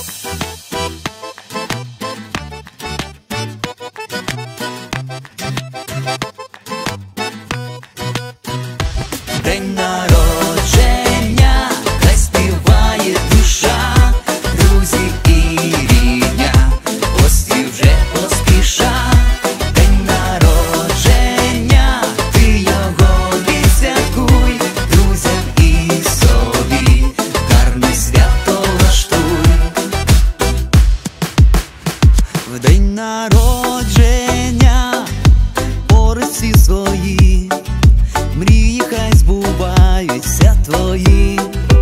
День народження, хай співає душа, друзі і рідня, гості вже поспіша. День народження, ти його відсвяткуй, друзям і собі гарне свято влаштуй. В день народження поруч всі свої, мрії хай збуваються твої.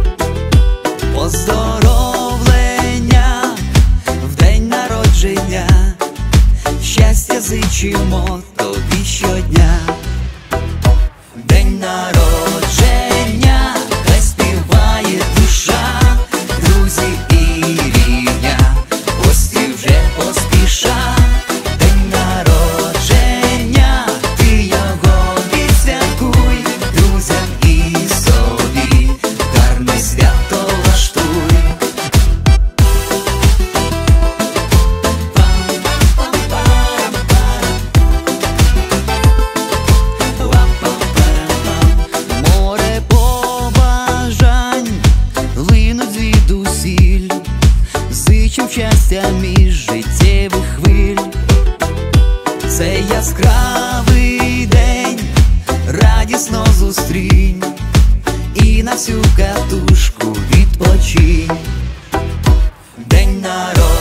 Поздоровлення в день народження, щастя зичимо тобі щодня. День народження, хай співає душа, друзі і рідня, гості вже поспіша. День народження, ти його відсвяткуй, друзям і собі гарне свято влаштуй. Море побажань линуть звідусіль, зичим щастя між життєвих хвиль. Це яскравий день, радісно зустрінь і на всю катушку відпочинь. День народження.